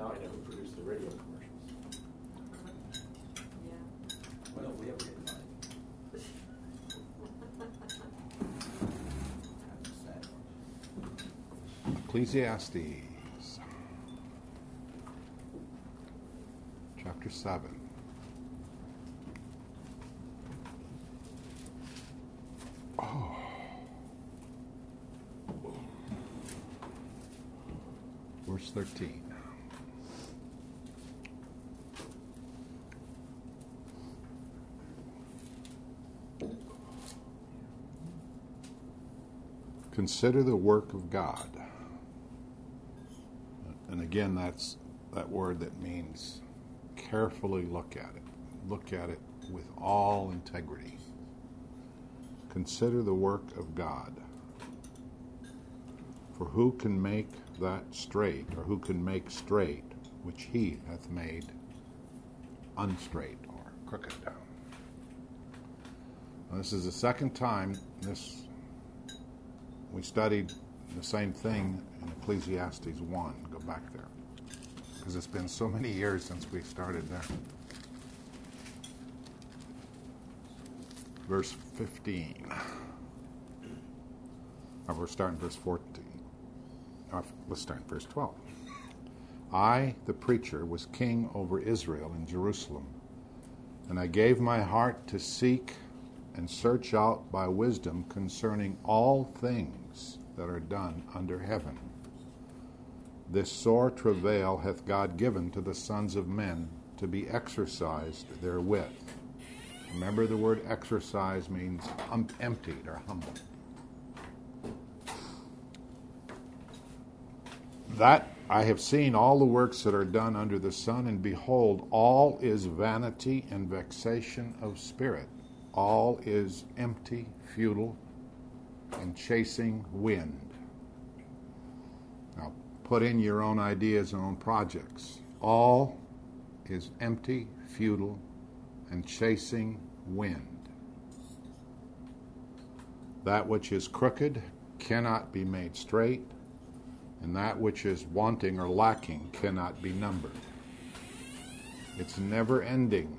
Now I know who produced the radio commercials. Yeah. Well, we ever get money. That's sad. Ecclesiastes, chapter 7. Oh. Verse 13. Consider the work of God. And again, that's that word that means carefully look at it. Look at it with all integrity. Consider the work of God. For who can make that straight, or who can make straight which he hath made unstraight or crooked? Now, this is the second time we studied the same thing in Ecclesiastes 1. Go back there, because it's been so many years since we started there. Verse 15. Or we're starting verse 14. Let's start in verse 12. I, the preacher, was king over Israel in Jerusalem, and I gave my heart to seek and search out by wisdom concerning all things that are done under heaven. This sore travail hath God given to the sons of men to be exercised therewith. Remember, the word exercise means emptied or humbled. That I have seen all the works that are done under the sun, and behold, all is vanity and vexation of spirit. All is empty, futile, and chasing wind. Now, put in your own ideas and own projects. All is empty, futile, and chasing wind. That which is crooked cannot be made straight, and that which is wanting or lacking cannot be numbered. It's never ending.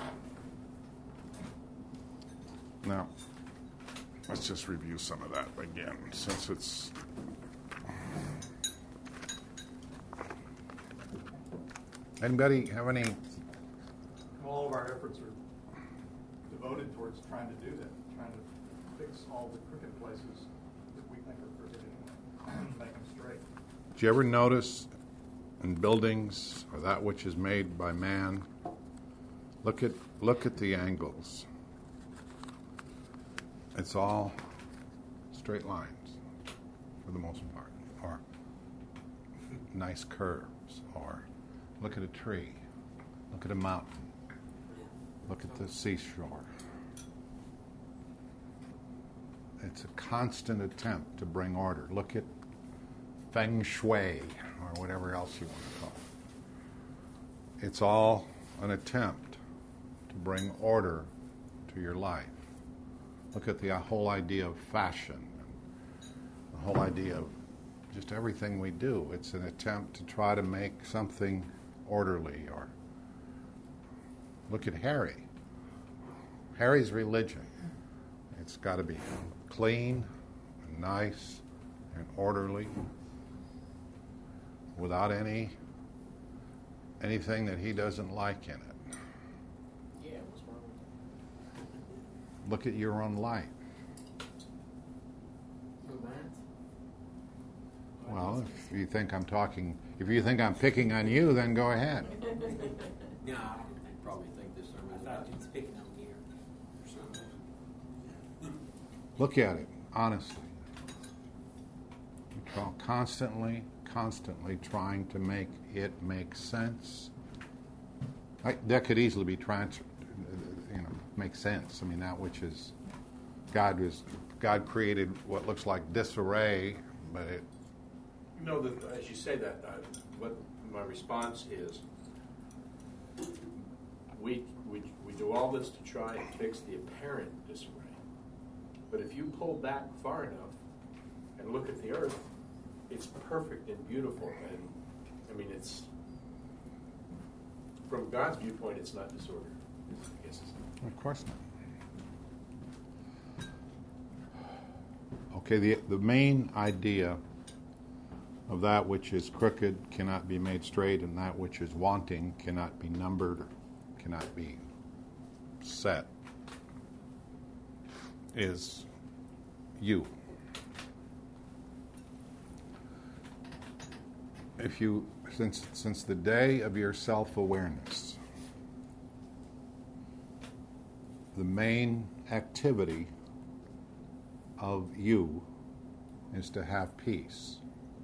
Now, let's just review some of that again, since it's... Anybody have any... All of our efforts are devoted towards trying to do that, trying to fix all the crooked places that we think are crooked anyway, make them straight. Did you ever notice in buildings, or that which is made by man, look at the angles. It's all straight lines, for the most part, or nice curves, or look at a tree, look at a mountain, look at the seashore. It's a constant attempt to bring order. Look at feng shui, or whatever else you want to call it. It's all an attempt to bring order to your life. Look at the whole idea of fashion, the whole idea of just everything we do. It's an attempt to try to make something orderly. Or look at Harry. Harry's religion. It's got to be clean and nice and orderly, without anything that he doesn't like in it. Yeah, what's wrong with that? Look at your own life. Well, if you think I'm picking on you, then go ahead. No, I probably think this sermon is about it's picking on you or something. Look at it honestly. Constantly trying to make it make sense. That could easily be make sense. I mean, that which is God created what looks like disarray, but it. You know, as you say that, what my response is, we do all this to try and fix the apparent disarray. But if you pull back far enough and look at the earth, it's perfect and beautiful, and I mean, it's from God's viewpoint, it's not disorder. I guess it's Of course not. Okay, the main idea of that which is crooked cannot be made straight, and that which is wanting cannot be numbered, or cannot be set, is you. If you, since the day of your self-awareness, the main activity of you is to have peace.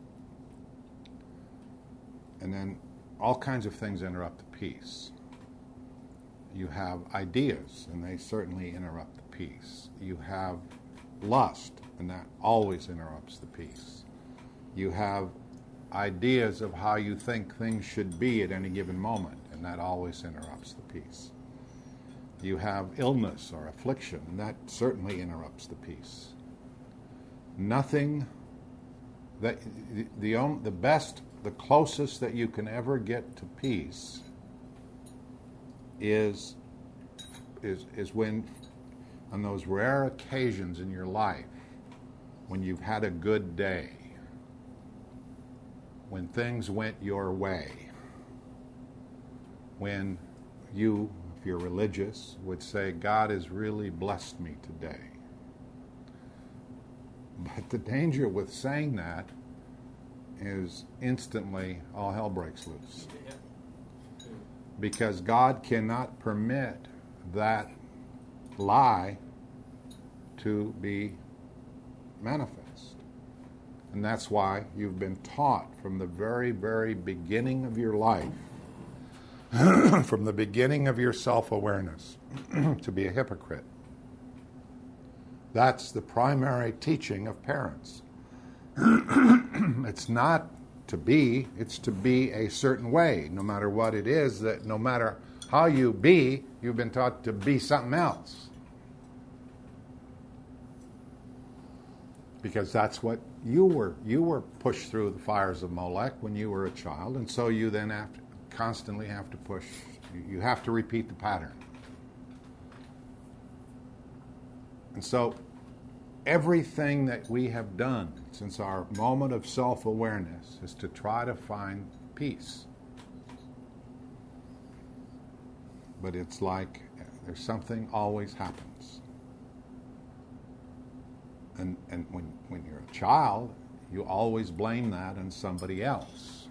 And then all kinds of things interrupt the peace. You have ideas, and they certainly interrupt the peace. You have lust, and that always interrupts the peace. You have ideas of how you think things should be at any given moment, and that always interrupts the peace. You have illness or affliction, and that certainly interrupts the peace. Nothing that the best, the closest that you can ever get to peace is when, on those rare occasions in your life, when you've had a good day, when things went your way, when you, if you're religious, would say, God has really blessed me today. But the danger with saying that is instantly all hell breaks loose. Because God cannot permit that lie to be manifest. And that's why you've been taught from the very, very beginning of your life, from the beginning of your self-awareness, to be a hypocrite. That's the primary teaching of parents. It's not to be, it's to be a certain way, no matter what it is, that no matter how you be, you've been taught to be something else. Because that's what you were. You were pushed through the fires of Molech when you were a child, and so you then constantly have to push, you have to repeat the pattern. And so everything that we have done since our moment of self-awareness is to try to find peace. But it's like there's something always happens. And when you're a child, you always blame that on somebody else.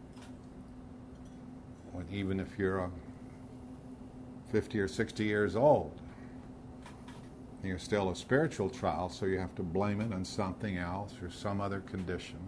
Even if you're 50 or 60 years old, you're still a spiritual child, so you have to blame it on something else or some other condition.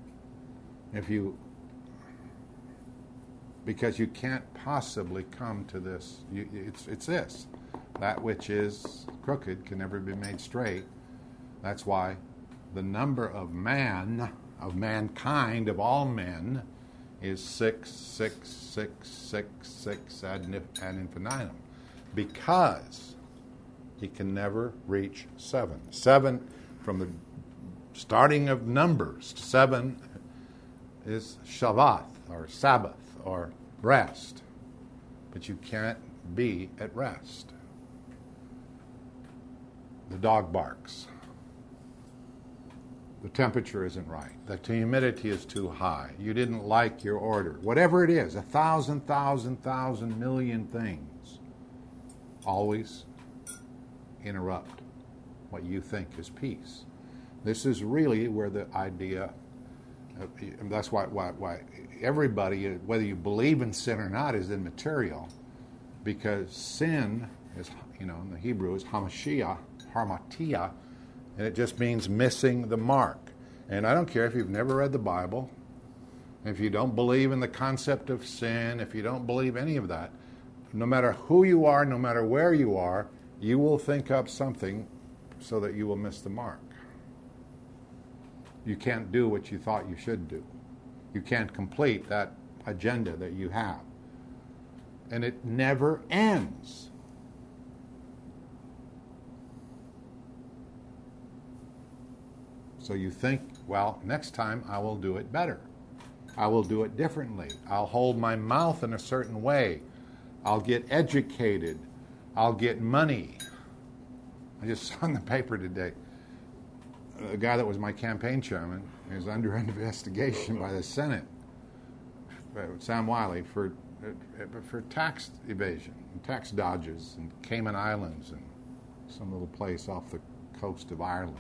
Because you can't possibly come to this. It's this. That which is crooked can never be made straight. That's why the number of mankind, of all men, is 6, 6, 6, 6, 6 ad infinitum. Because he can never reach 7. 7, from the starting of numbers, 7 is Shabbat, or Sabbath, or rest. But you can't be at rest. The dog barks. The temperature isn't right. The humidity is too high. You didn't like your order. Whatever it is, 1,000, million things always interrupt what you think is peace. This is really where the idea, that's why everybody, whether you believe in sin or not, is immaterial, because sin is, in the Hebrew is hamartia, and it just means missing the mark. And I don't care if you've never read the Bible, if you don't believe in the concept of sin, if you don't believe any of that, no matter who you are, no matter where you are, you will think up something so that you will miss the mark. You can't do what you thought you should do. You can't complete that agenda that you have. And it never ends. So you think, well, next time I will do it better. I will do it differently. I'll hold my mouth in a certain way. I'll get educated. I'll get money. I just saw in the paper today, a guy that was my campaign chairman is under investigation by the Senate, Sam Wiley, for tax evasion and tax dodges in Cayman Islands and some little place off the coast of Ireland.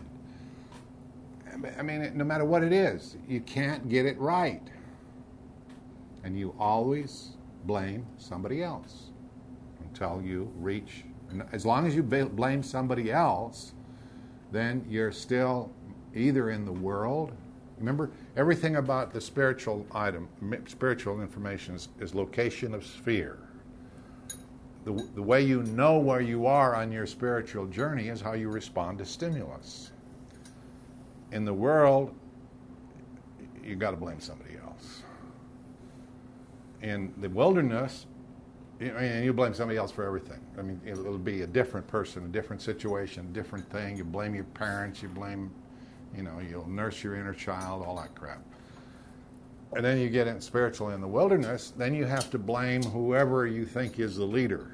I mean, no matter what it is, you can't get it right. And you always blame somebody else until you reach. And as long as you blame somebody else, then you're still either in the world. Remember, everything about the spiritual information is location of sphere. The way you know where you are on your spiritual journey is how you respond to stimulus. In the world, you got to blame somebody else. In the wilderness, you blame somebody else for everything. I mean, it'll be a different person, a different situation, a different thing. You blame your parents, you blame, you'll nurse your inner child, all that crap. And then you get in spiritual in the wilderness, then you have to blame whoever you think is the leader.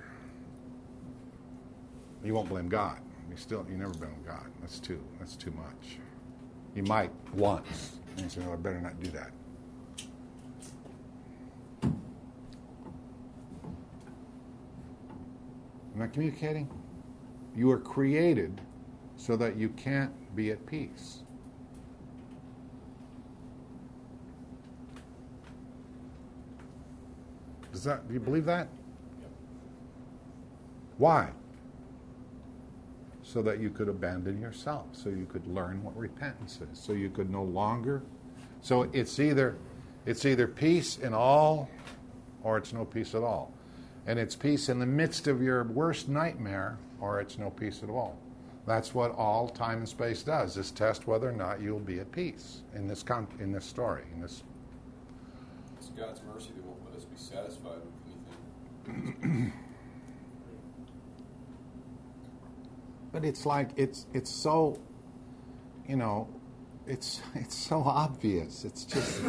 You won't blame God. You never blame God. That's too much. You might once. And you say, I better not do that. Am I communicating? You are created so that you can't be at peace. Do you believe that? Yep. Why? So that you could abandon yourself, so you could learn what repentance is, so you could no longer. So it's either peace in all, or it's no peace at all. And it's peace in the midst of your worst nightmare, or it's no peace at all. That's what all time and space does, is test whether or not you'll be at peace in this story. It's God's mercy that won't let us be satisfied with anything. But it's like it's so, it's so obvious. It's just,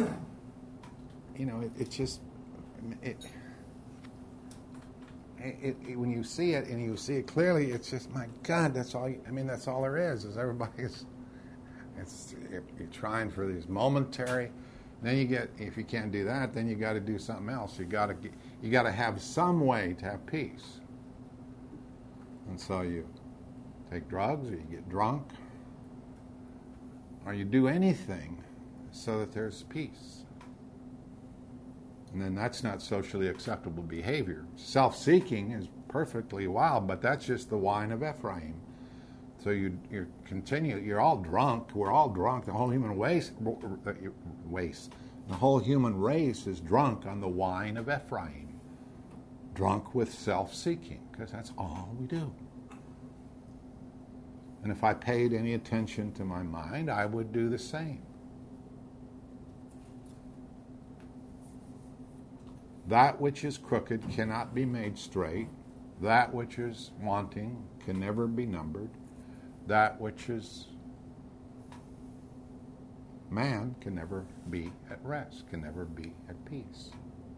when you see it and you see it clearly, it's just, my God, that's all there is everybody's. You're trying for these momentary. Then if you can't do that, then you got to do something else. You got to have some way to have peace. And so you take drugs, or you get drunk, or you do anything so that there's peace. And then that's not socially acceptable behavior. Self-seeking is perfectly wild, but that's just the wine of Ephraim. So you're all drunk. We're all drunk. The whole human the whole human race is drunk on the wine of Ephraim. Drunk with self-seeking, because that's all we do. And if I paid any attention to my mind, I would do the same. That which is crooked cannot be made straight. That which is wanting can never be numbered. That which is man can never be at rest, can never be at peace.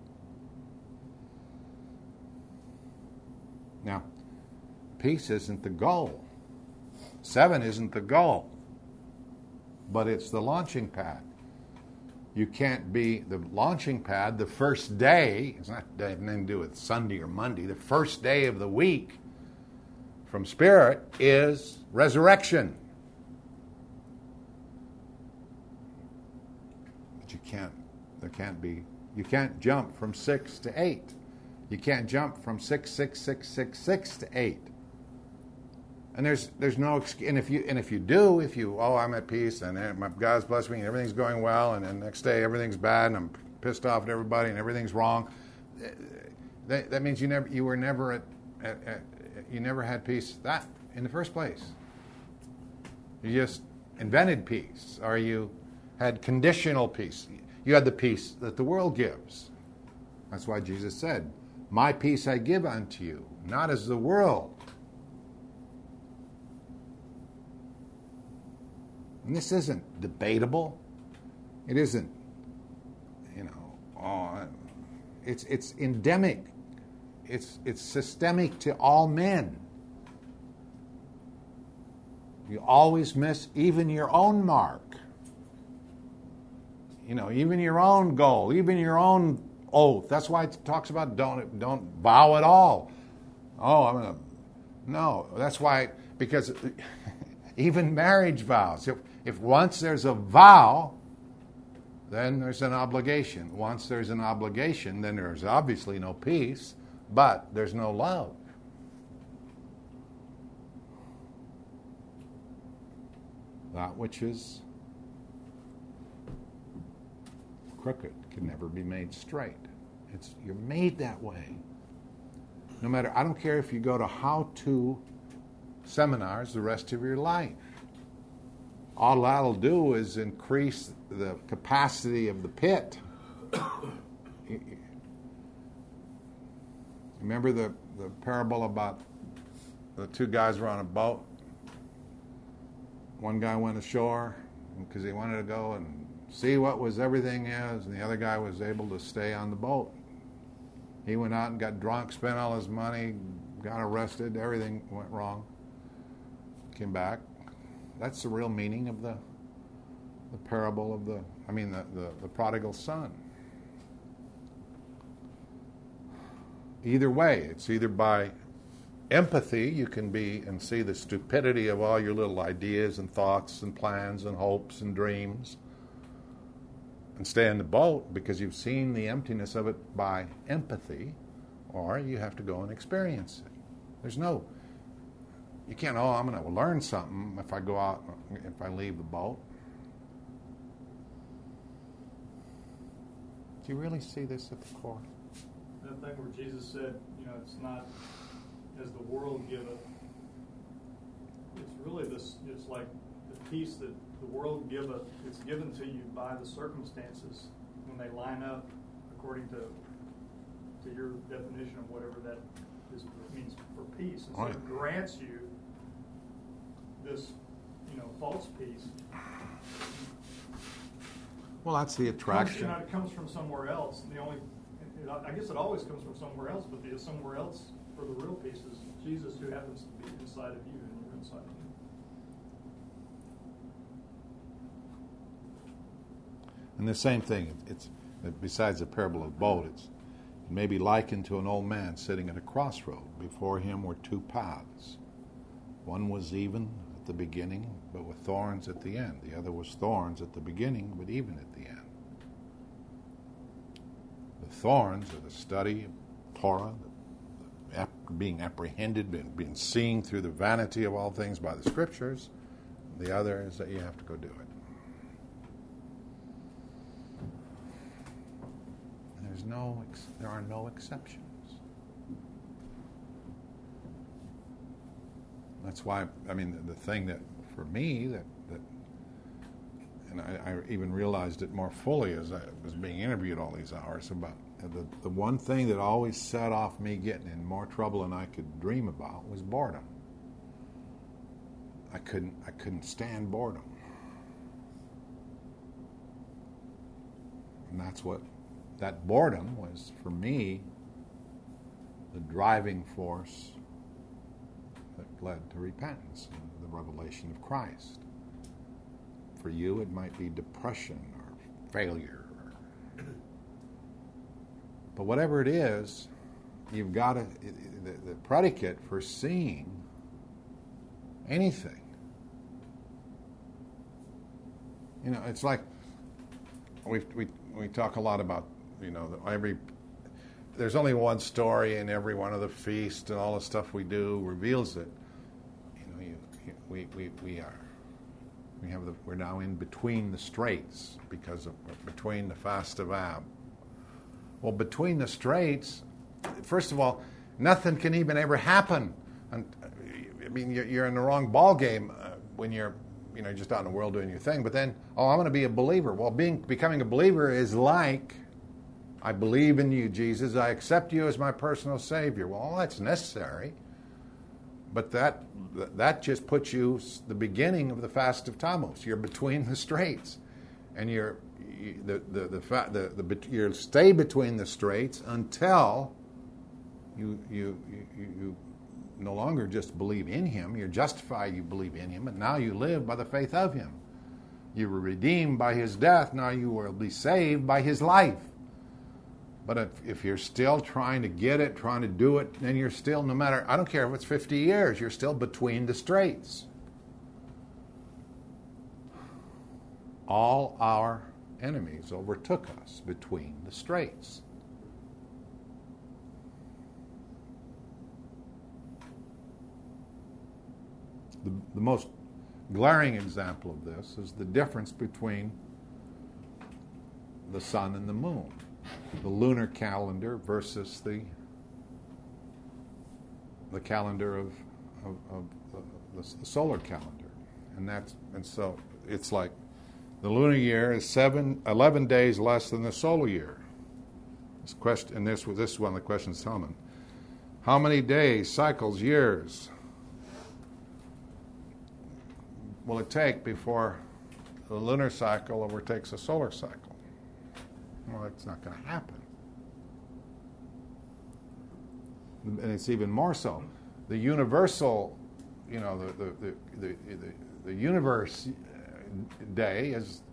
Now, peace isn't the goal. 7 isn't the goal, but it's the launching pad. You can't be the launching pad the first day. It's not nothing to do with Sunday or Monday. The first day of the week from Spirit is resurrection. But you can't jump from 6 to 8. You can't jump from 6 to 8. And there's no excuse. And if you I'm at peace and my God's blessed me and everything's going well, and then next day everything's bad and I'm pissed off at everybody and everything's wrong, that means you never had peace that in the first place. You just invented peace, or you had conditional peace. You had the peace that the world gives. That's why Jesus said, "My peace I give unto you, not as the world." And this isn't debatable. It isn't, it's endemic. it's systemic to all men. You always miss even your own mark. Even your own goal, even your own oath. That's why it talks about don't vow at all. Oh, no. That's why, because even marriage vows. If once there's a vow, then there's an obligation. Once there's an obligation, then there's obviously no peace, but there's no love. That which is crooked can never be made straight. You're made that way. No matter, I don't care if you go to how-to seminars the rest of your life. All that'll do is increase the capacity of the pit. Remember the parable about the two guys were on a boat? One guy went ashore because he wanted to go and see what everything is, and the other guy was able to stay on the boat. He went out and got drunk, spent all his money, got arrested, everything went wrong. Came back. That's the real meaning of the parable of the prodigal son. Either way, it's either by empathy, you can be and see the stupidity of all your little ideas and thoughts and plans and hopes and dreams and stay in the boat because you've seen the emptiness of it by empathy, or you have to go and experience it. You can't, I'm going to learn something if I go out, if I leave the boat. Do you really see this at the core? That thing where Jesus said, it's not as the world giveth. It's really this, it's like the peace that the world giveth, it's given to you by the circumstances when they line up according to your definition of whatever that means for peace. And so it grants you this, false peace. Well, that's the attraction. It comes from somewhere else. I guess it always comes from somewhere else, but the somewhere else for the real peace is Jesus, who happens to be inside of you and you're inside of him. And the same thing, it's besides the parable of the boat, it may be likened to an old man sitting at a crossroad. Before him were two paths. One was even at the beginning, but with thorns at the end. The other was thorns at the beginning, but even at the end. The thorns are the study of Torah, being apprehended, being seen through the vanity of all things by the Scriptures. The other is that you have to go do it. There are no exceptions. That's why, the thing that, for me, that and I even realized it more fully as I was being interviewed all these hours about the one thing that always set off me getting in more trouble than I could dream about was boredom. I couldn't stand boredom. And that boredom was, for me, the driving force that led to repentance and the revelation of Christ. For you, it might be depression or failure. But whatever it is, you've got the predicate for seeing anything. It's like we talk a lot about, there's only one story in every one of the feasts, and all the stuff we do reveals it. We're now in between the straits between the fast of Ab. Well, between the straits, first of all, nothing can even ever happen. You're in the wrong ball game when you're just out in the world doing your thing. But then, I'm going to be a believer. Well, becoming a believer is like, I believe in you, Jesus. I accept you as my personal Savior. Well, all that's necessary. But that just puts you the beginning of the fast of Tammuz. You're between the straits, and you'll stay between the straits until You no longer just believe in him. You're justified, you believe in him, and now you live by the faith of him. You were redeemed by his death, now you will be saved by his life. But if you're still trying to get it, trying to do it, then you're still, no matter, I don't care if it's 50 years, you're still between the straits. All our enemies overtook us between the straits. The most glaring example of this is the difference between the sun and the moon, the lunar calendar versus the calendar of the solar calendar, and so it's like the lunar year is 11 days less than the solar year. This question, and this is one of the questions coming. How many days, cycles, years will it take before the lunar cycle overtakes the solar cycle? Well, it's not going to happen. And it's even more so. The universal, the universe day is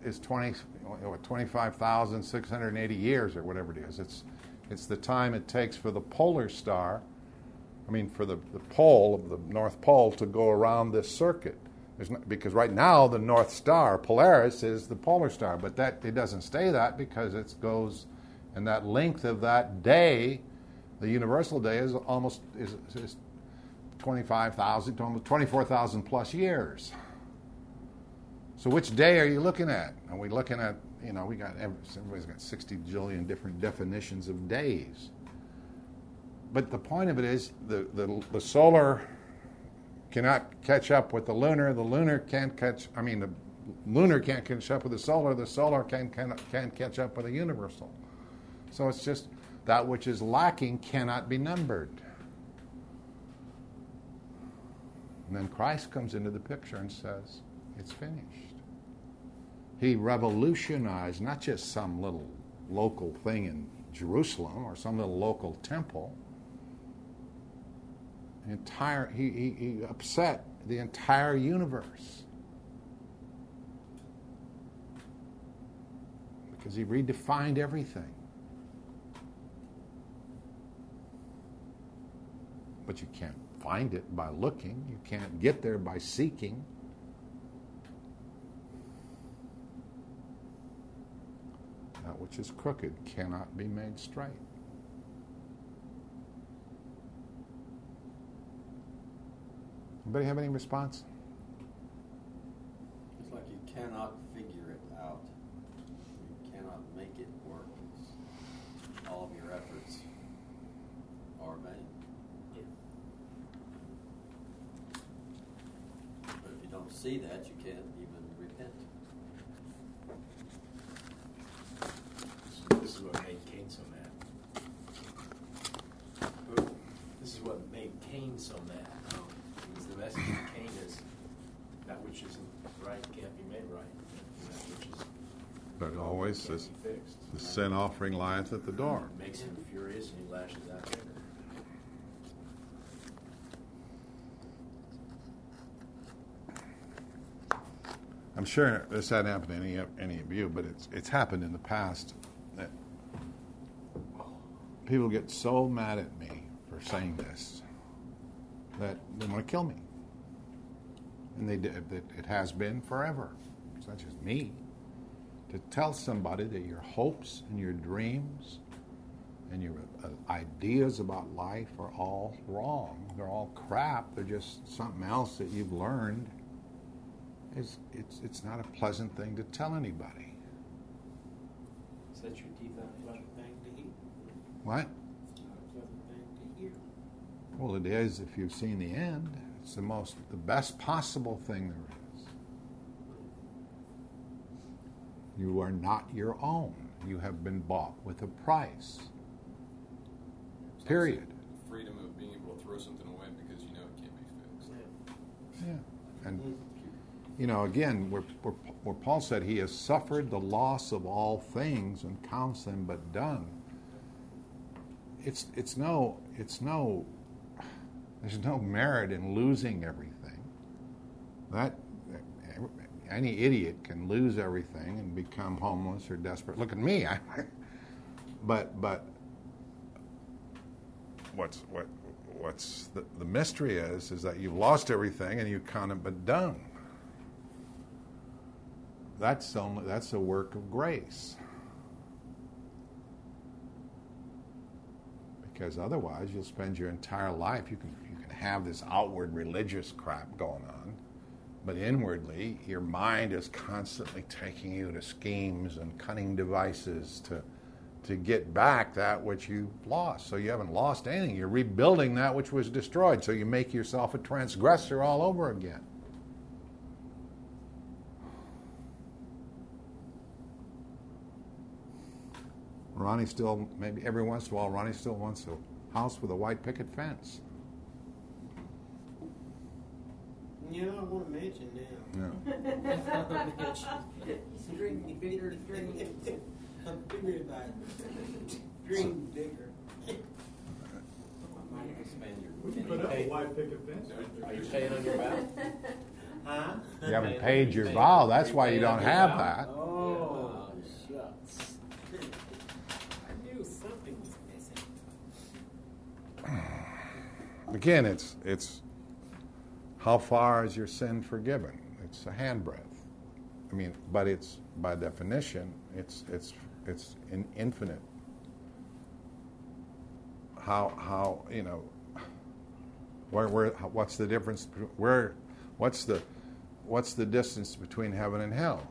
25,680 years or whatever it is. It's the time it takes for the polar star, for the pole of the North Pole to go around this circuit. Because right now the North Star, Polaris, is the polar star, but it doesn't stay that because it goes, and that length of that day, the universal day, is almost 25,000 to almost 24,000 plus years. So which day are you looking at? Are we looking at, everybody's got 60 jillion different definitions of days. But the point of it is the solar cannot catch up with the lunar. The lunar can't the lunar can't catch up with the solar can't catch up with the universal. So it's just that which is lacking cannot be numbered. And then Christ comes into the picture and says, it's finished. He revolutionized not just some little local thing in Jerusalem or some little local temple. He upset the entire universe because he redefined everything. But you can't find it by looking. You can't get there by seeking. That which is crooked cannot be made straight. Anybody have any response? It's like you cannot figure it out. You cannot make it work. All of your efforts are vain. Yeah. But if you don't see that, you can't even repent. This is what made Cain so mad. This is what made Cain so mad. The message of Cain is that which isn't right can't be made right. And that which is But always can't says, be fixed. the sin offering lieth at the door. It makes him furious and he lashes out anger. I'm sure this hadn't happened to any of you, but it's happened in the past that people get so mad at me for saying this that they want to kill me. And it has been forever. It's not just me. To tell somebody that your hopes and your dreams and your ideas about life are all wrong. They're all crap. They're just something else that you've learned. It's not a pleasant thing to tell anybody. Set your teeth out. Pleasant thing to hear. What? Not a pleasant thing to hear. Well, it is if you've seen the end. It's the best possible thing there is. You are not your own. You have been bought with a price. Period. Freedom of being able to throw something away because you know it can't be fixed. Yeah. And again, where Paul said he has suffered the loss of all things and counts them but dung. it's no there's no merit in losing everything. That any idiot can lose everything and become homeless or desperate. Look at me. But what's the mystery is that you've lost everything and you kind of been done. That's a work of grace. Because otherwise you'll spend your entire life, you can have this outward religious crap going on, but inwardly your mind is constantly taking you to schemes and cunning devices to get back that which you've lost. So you haven't lost anything. You're rebuilding that which was destroyed. So you make yourself a transgressor all over again. Ronnie still, maybe every once in a while, Ronnie still wants a house with a white picket fence. Yeah, I want to mention now. Yeah. Dream bigger dreams. I'm figuring about it. Dream bigger. We put up a white picket fence. Are you paying on your vow? Huh? You haven't paid your vow. That's why you don't have that. Oh, shucks. I knew something was missing. Again, it's how far is your sin forgiven? It's a handbreadth. I mean, but it's by definition, it's infinite. How you know what's the difference? What's the distance between heaven and hell?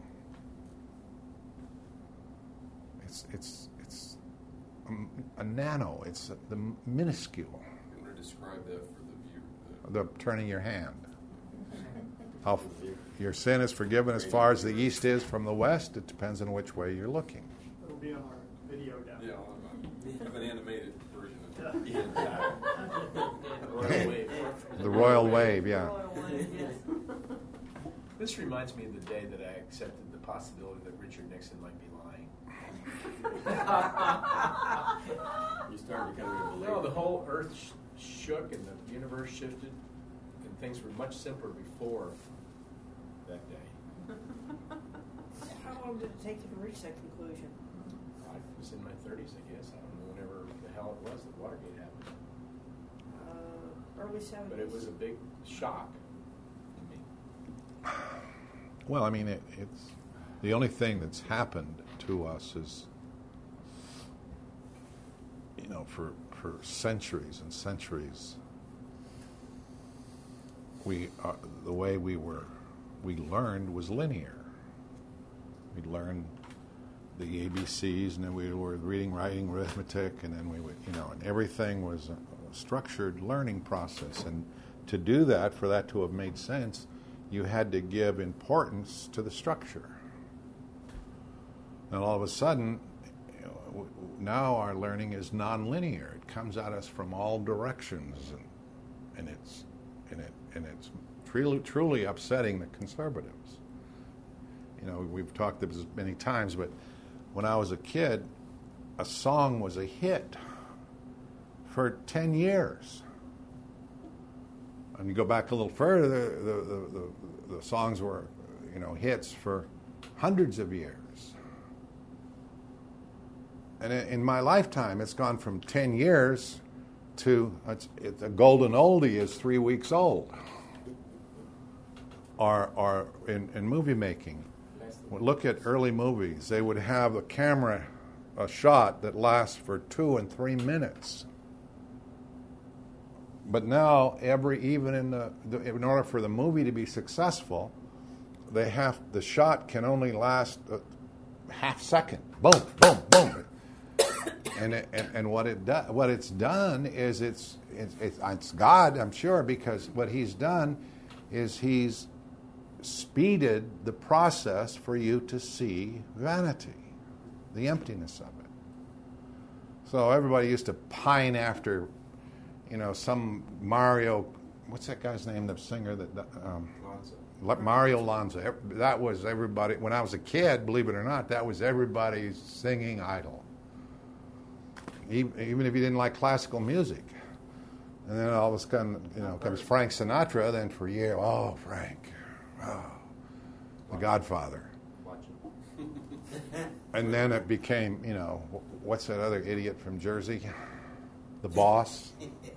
It's a nano. It's the minuscule. You want to describe that for the viewer? The turning your hand. How your sin is forgiven as far as the east is from the west. It depends on which way you're looking. It'll be on our video down Yeah, I have an animated version of it. Royal wave. The royal wave, yeah. This reminds me of the day that I accepted the possibility that Richard Nixon might be lying. You start becoming a believer. No, the whole earth shook and the universe shifted, and things were much simpler before that day. How long did it take you to reach that conclusion? I was in my 30s, I guess. I don't know whenever the hell it was that Watergate happened. Early 70s. But it was a big shock to me. Well, I mean, it's the only thing that's happened to us is, you know, for centuries and centuries, the way we learned was linear. We learned the ABCs, and then we were reading, writing, arithmetic, and then we would, you know, and everything was a structured learning process. And to do that, for that to have made sense, you had to give importance to the structure. And all of a sudden, you know, now our learning is nonlinear. It comes at us from all directions, and it's truly upsetting the conservatives. You know, we've talked this many times, but when I was a kid, a song was a hit for 10 years. And you go back a little further, the songs were, you know, hits for hundreds of years. And in my lifetime, it's gone from 10 years to the golden oldie is 3 weeks old. Or in movie making, look at early movies. They would have a shot that lasts for 2 and 3 minutes. But now, even in order for the movie to be successful, the shot can only last a half second. Boom, boom, boom. And what it's done is it's God, I'm sure, because what He's done is He's speeded the process for you to see vanity, the emptiness of it. So everybody used to pine after, you know, some Mario, what's that guy's name, the singer that Mario Lanza. That was everybody, when I was a kid, believe it or not, that was everybody's singing idol. even if you didn't like classical music. And then all of a sudden, comes Frank Sinatra. Then for years, oh, Frank, the Godfather. And then it became, what's that other idiot from Jersey? The Boss?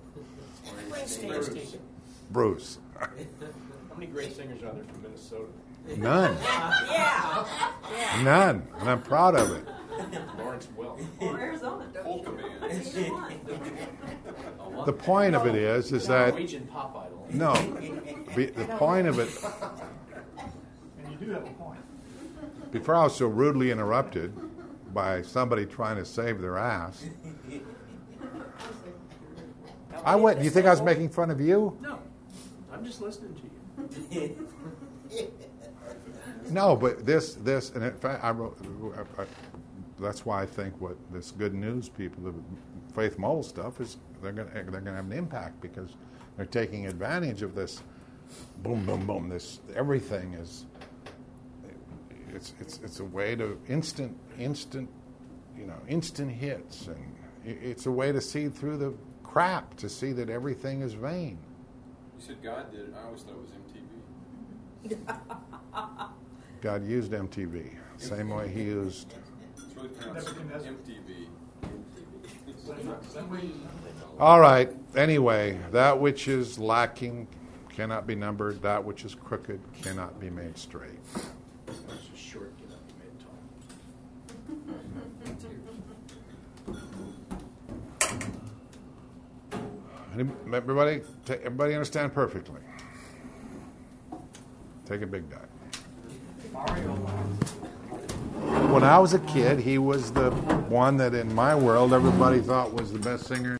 Bruce. How many great singers are there from Minnesota? None. Yeah. None. And I'm proud of it. Lawrence Welk. Or Arizona. Polka bands. The point of it is that, Norwegian pop idol. no, the point of it, And you do have a point. before I was so rudely interrupted by somebody trying to save their ass, you think I was making fun of you? No, I'm just listening to you. No, but this, and in fact, I wrote. That's why I think what this good news people, the Faith Mole stuff, is they're going to have an impact because they're taking advantage of this. Boom, boom, boom. This everything is. It's a way to instant hits, and it's a way to see through the crap, to see that everything is vain. You said God did it. I always thought it was MTV. God used MTV, same way He used. It's really pronounced MTV. All right. Anyway, that which is lacking cannot be numbered. That which is crooked cannot be made straight. It's just short, cannot be made tall. Everybody understand perfectly. Take a big dive. When I was a kid, he was the one that in my world everybody thought was the best singer.